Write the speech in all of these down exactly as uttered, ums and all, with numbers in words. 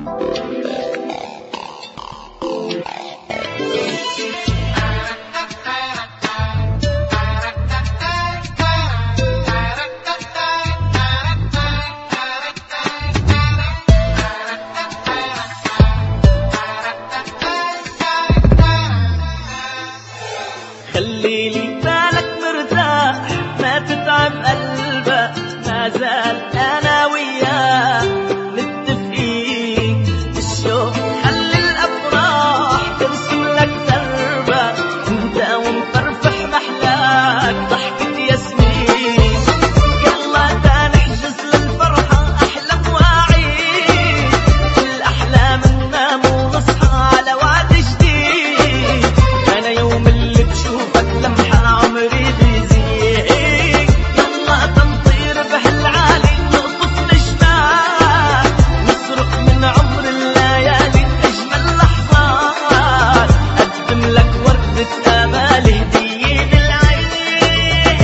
خليلي بالك مرتاح ما تتعب قلبك، ما زال انا وياك متفقين بالشوق، خلي الافراح ترسم لك دربك، انت ومفرفح محلاك ضحكة ياسمين. يلا تا نحجز للفرحة احلام واعيد، الاحلام ننام ونصحى على وعد جديد. انا يوم اللي بشوفك لمحة عمري بيزيد، يلا تنطير بهالعالي نقطف نجمات، نسرق من عمر الليالي اجمل لحظات، اقدم لك وردة امال هدية للعين،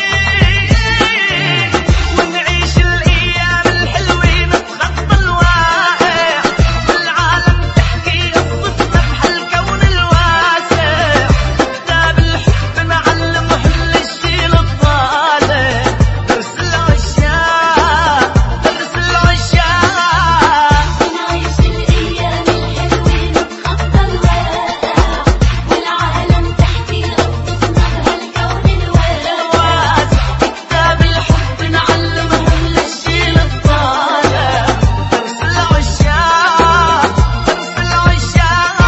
ونعيش الايام الحلوة نتخطى الواقع، والعالم تحكي قصتنا بهالكون الواسع، كتاب الحب نعلم كل الجيل الطالع، درس العشاق درس العشاق. نعيش الأيام الحلوة نتخطى الواقع، والعالم تحكي قصتنا بهالكون الواسع، كتاب الحب نعلم كل الجيل الطالع، درس العشاق درس العشاق.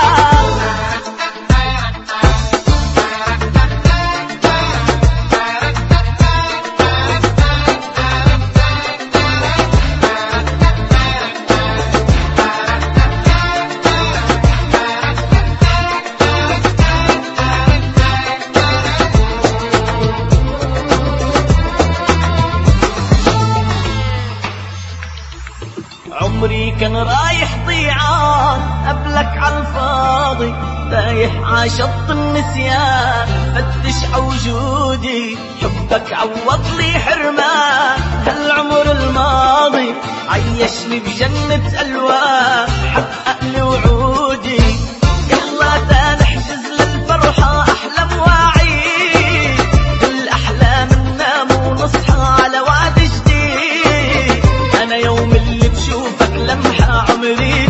عمري كان رايح ضيعان قبلك عالفاضي، تايه عشط النسيان فتش عوجودي، حبك عوض لي حرمان هالعمر الماضي، عيشني بجنة ألوان حقق لي وعودي. يلا تا نحجز للفرحة أحلام واعيد، الأحلام ننام ونصحى على وعد جديد. أنا يوم اللي بشوفك لمحة عمري